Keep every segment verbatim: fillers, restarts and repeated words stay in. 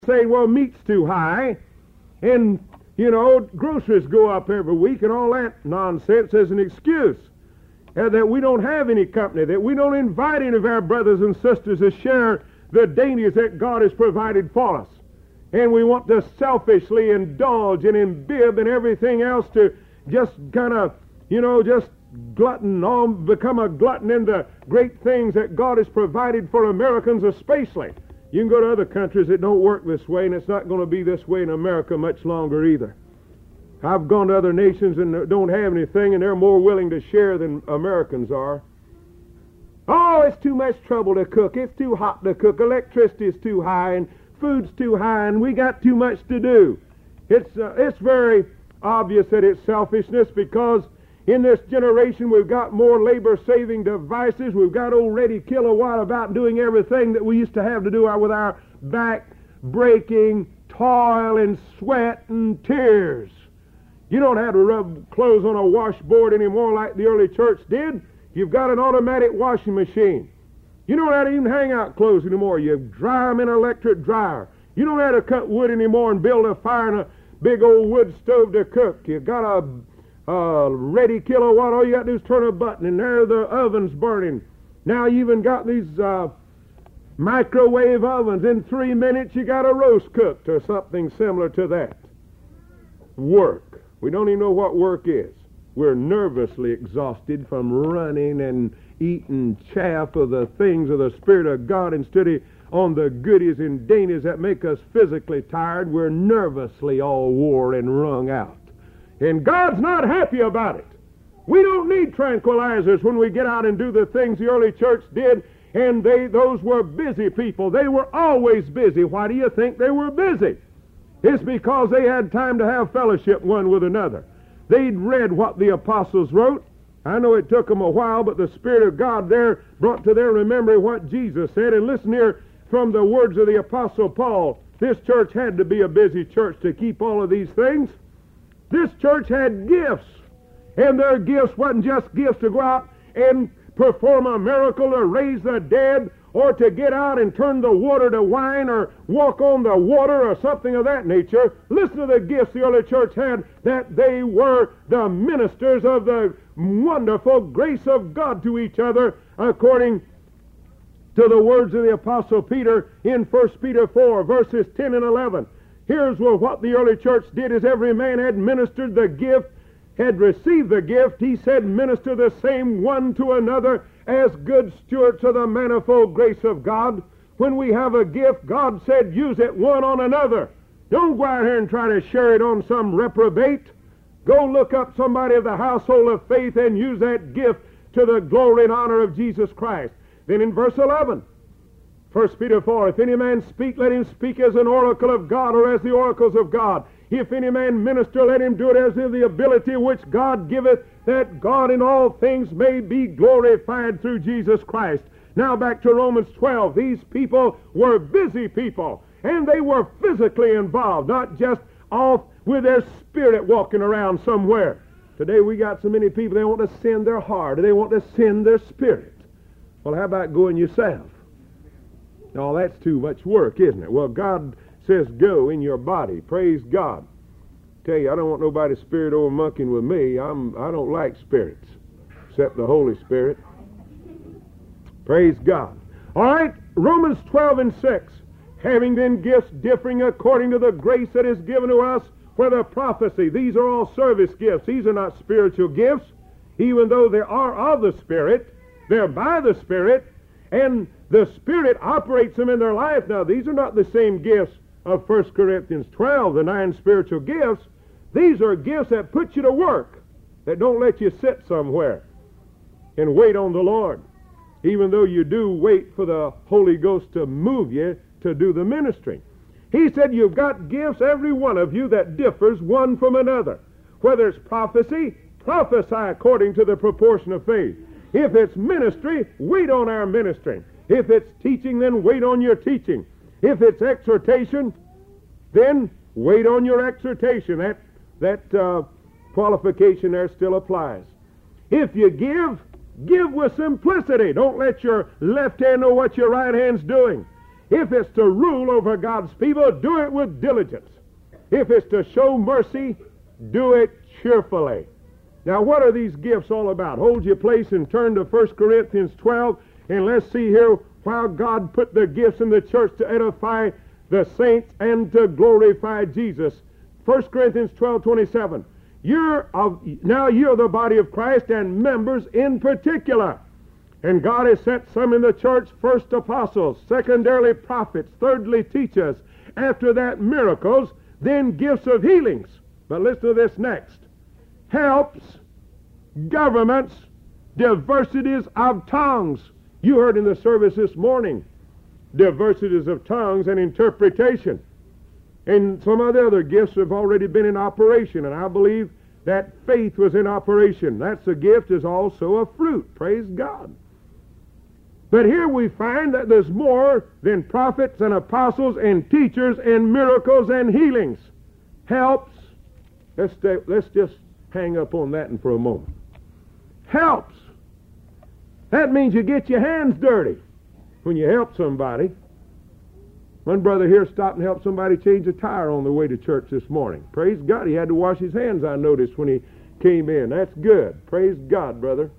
saying, well, meat's too high, and, you know, groceries go up every week, and all that nonsense as an excuse. And that we don't have any company, that we don't invite any of our brothers and sisters to share the dainties that God has provided for us. And we want to selfishly indulge and imbibe and everything else to just kind of, you know, just glutton, all become a glutton in the great things that God has provided for Americans especially. You can go to other countries that don't work this way, and it's not going to be this way in America much longer either. I've gone to other nations and don't have anything, and they're more willing to share than Americans are. Oh, it's too much trouble to cook. It's too hot to cook. Electricity is too high, and food's too high, and we got too much to do. It's uh, it's very obvious that it's selfishness, because in this generation we've got more labor-saving devices. We've got old ready kilowatt about doing everything that we used to have to do with our back-breaking toil and sweat and tears. You don't have to rub clothes on a washboard anymore like the early church did. You've got an automatic washing machine. You don't have to even hang out clothes anymore. You dry them in an electric dryer. You don't have to cut wood anymore and build a fire in a big old wood stove to cook. You've got a, a ready kilowatt. All you got to do is turn a button, and there the oven's burning. Now you even got these uh, microwave ovens. In three minutes you got a roast cooked or something similar to that. Work. We don't even know what work is. We're nervously exhausted from running and eating chaff of the things of the Spirit of God instead of on the goodies and dainties that make us physically tired. We're nervously all wore and wrung out. And God's not happy about it. We don't need tranquilizers when we get out and do the things the early church did, and they those were busy people. They were always busy. Why do you think they were busy? It's because they had time to have fellowship one with another. They'd read what the apostles wrote. I know it took them a while, but the Spirit of God there brought to their memory what Jesus said. And listen here from the words of the Apostle Paul. This church had to be a busy church to keep all of these things. This church had gifts. And their gifts wasn't just gifts to go out and perform a miracle or raise the dead, or to get out and turn the water to wine, or walk on the water, or something of that nature. Listen to the gifts the early church had, that they were the ministers of the wonderful grace of God to each other, according to the words of the Apostle Peter in First Peter four, verses ten and eleven. Here's what the early church did: as every man had ministered the gift, had received the gift, he said, minister the same one to another as good stewards of the manifold grace of God. When we have a gift, God said, use it one on another. Don't go out here and try to share it on some reprobate. Go look up somebody of the household of faith and use that gift to the glory and honor of Jesus Christ. Then in verse eleven, First Peter four, if any man speak, let him speak as an oracle of God, or as the oracles of God. If any man minister, let him do it as of the ability which God giveth, that God in all things may be glorified through Jesus Christ. Now back to Romans twelve. These people were busy people, and they were physically involved, not just off with their spirit walking around somewhere. Today we got so many people, they want to send their heart, or they want to send their spirit. Well, how about going yourself? No, that's too much work, isn't it? Well, God says go in your body. Praise God. Tell you, I don't want nobody's spirit over monkeying with me. I'm, I don't like spirits, except the Holy Spirit. Praise God. All right, Romans twelve and six. Having then gifts differing according to the grace that is given to us for the prophecy. These are all service gifts. These are not spiritual gifts. Even though they are of the Spirit, they're by the Spirit, and the Spirit operates them in their life. Now, these are not the same gifts of First Corinthians twelve, the nine spiritual gifts. These are gifts that put you to work, that don't let you sit somewhere and wait on the Lord, even though you do wait for the Holy Ghost to move you to do the ministry. He said you've got gifts, every one of you, that differs one from another. Whether it's prophecy, prophesy according to the proportion of faith. If it's ministry, wait on our ministry. If it's teaching, then wait on your teaching. If it's exhortation, then wait on your exhortation. That, that uh, qualification there still applies. If you give, give with simplicity. Don't let your left hand know what your right hand's doing. If it's to rule over God's people, do it with diligence. If it's to show mercy, do it cheerfully. Now, what are these gifts all about? Hold your place and turn to First Corinthians twelve, and let's see here how God put the gifts in the church to edify the saints and to glorify Jesus. First Corinthians twelve twenty-seven. You're of, now you're the body of Christ and members in particular. And God has set some in the church, first apostles, secondarily prophets, thirdly teachers, after that miracles, then gifts of healings. But listen to this next. Helps, governments, diversities of tongues. You heard in the service this morning, diversities of tongues and interpretation. And some of the other gifts have already been in operation, and I believe that faith was in operation. That's a gift, is also a fruit. Praise God. But here we find that there's more than prophets and apostles and teachers and miracles and healings. Helps. Let's, stay, let's just hang up on that for a moment. Helps. That means you get your hands dirty when you help somebody. One brother here stopped and helped somebody change a tire on the way to church this morning. Praise God. He had to wash his hands, I noticed, when he came in. That's good. Praise God, brother.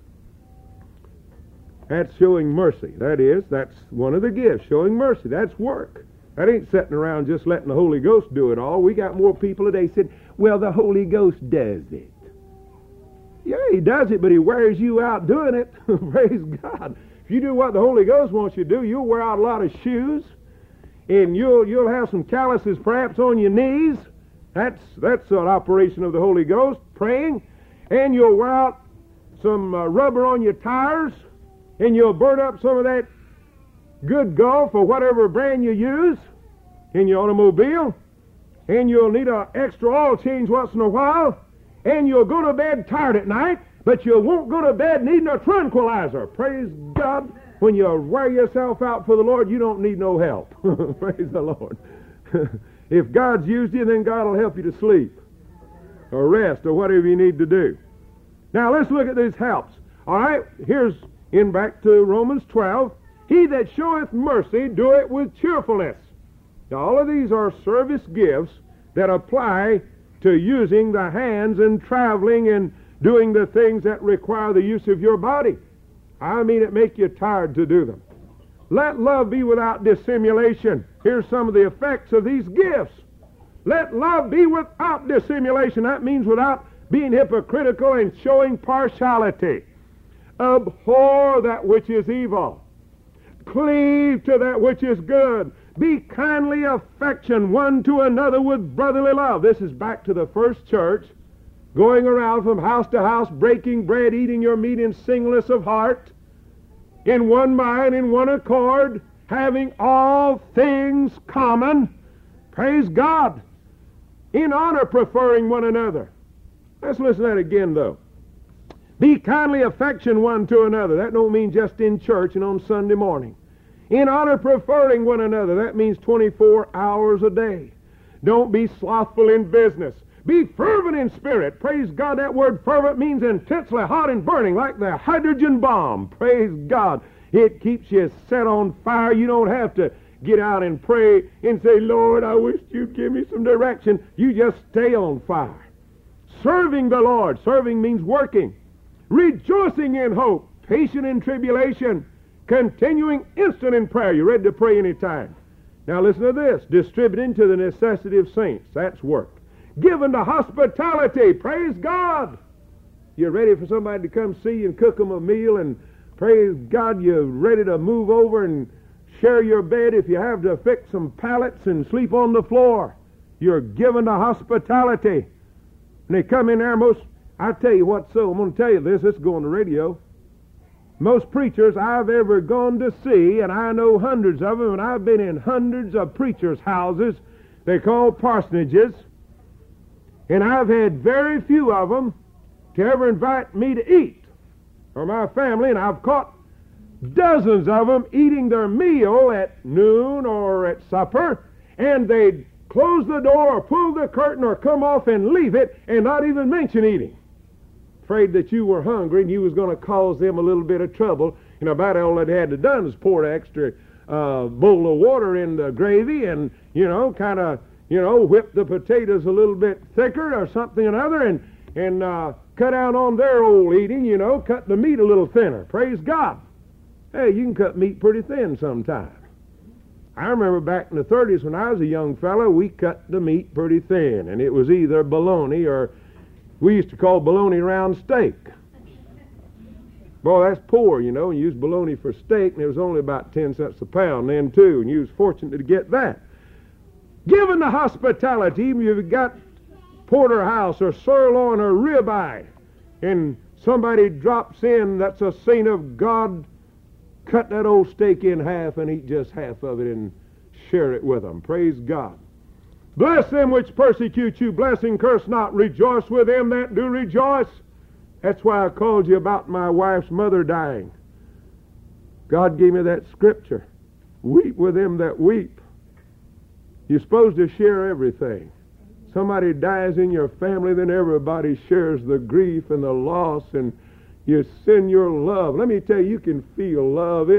That's showing mercy. That is, that's one of the gifts, showing mercy. That's work. That ain't sitting around just letting the Holy Ghost do it all. We got more people today said, well, the Holy Ghost does it. Yeah, he does it, but he wears you out doing it. Praise God. If you do what the Holy Ghost wants you to do, you'll wear out a lot of shoes, and you'll you'll have some calluses perhaps on your knees. That's that's an operation of the Holy Ghost, praying. And you'll wear out some uh, rubber on your tires, and you'll burn up some of that good Gulf or whatever brand you use in your automobile, and you'll need an extra oil change once in a while, and you'll go to bed tired at night, but you won't go to bed needing a tranquilizer. Praise God. When you wear yourself out for the Lord, you don't need no help. Praise the Lord. If God's used you, then God will help you to sleep or rest or whatever you need to do. Now let's look at these helps. All right, here's in back to Romans twelve. He that showeth mercy, do it with cheerfulness. Now all of these are service gifts that apply to using the hands and traveling and doing the things that require the use of your body. I mean, it make you tired to do them. Let love be without dissimulation. Here's some of the effects of these gifts. Let love be without dissimulation. That means without being hypocritical and showing partiality. Abhor that which is evil. Cleave to that which is good. Be kindly affection one to another with brotherly love. This is back to the first church, going around from house to house, breaking bread, eating your meat in singleness of heart, in one mind, in one accord, having all things common. Praise God. In honor, preferring one another. Let's listen to that again, though. Be kindly affection one to another. That don't mean just in church and on Sunday morning. In honor, preferring one another. That means twenty-four hours a day. Don't be slothful in business. Be fervent in spirit. Praise God. That word fervent means intensely hot and burning, like the hydrogen bomb. Praise God. It keeps you set on fire. You don't have to get out and pray and say, Lord, I wish you'd give me some direction. You just stay on fire. Serving the Lord. Serving means working. Rejoicing in hope. Patient in tribulation. Continuing instant in prayer. You're ready to pray anytime. Now listen to this. Distributing to the necessity of saints. That's work. Given to hospitality. Praise God. You're ready for somebody to come see you and cook them a meal, and praise God, you're ready to move over and share your bed if you have to fix some pallets and sleep on the floor. You're given to hospitality. And they come in there most, I tell you what, so I'm going to tell you this, this is going on the radio. Most preachers I've ever gone to see, and I know hundreds of them, and I've been in hundreds of preachers' houses, they call parsonages, and I've had very few of them to ever invite me to eat, or my family, and I've caught dozens of them eating their meal at noon or at supper, and they'd close the door or pull the curtain or come off and leave it and not even mention eating. Afraid that you were hungry and you was going to cause them a little bit of trouble. And about all they had to done is pour extra uh, bowl of water in the gravy and, you know, kind of, you know, whip the potatoes a little bit thicker or something or other and, and uh, cut out on their old eating, you know, cut the meat a little thinner. Praise God. Hey, you can cut meat pretty thin sometimes. I remember back in the thirties when I was a young fellow, we cut the meat pretty thin, and it was either bologna or we used to call bologna round steak. Boy, that's poor, you know, and you use bologna for steak, and it was only about ten cents a pound then, too, and you was fortunate to get that. Given the hospitality, even if you've got porterhouse or sirloin or ribeye, and somebody drops in that's a saint of God, cut that old steak in half and eat just half of it and share it with them. Praise God. Bless them which persecute you, bless and curse not. Rejoice with them that do rejoice. That's why I called you about my wife's mother dying. God gave me that scripture. Weep with them that weep. You're supposed to share everything. Somebody dies in your family, then everybody shares the grief and the loss, and you send your love. Let me tell you, you can feel love.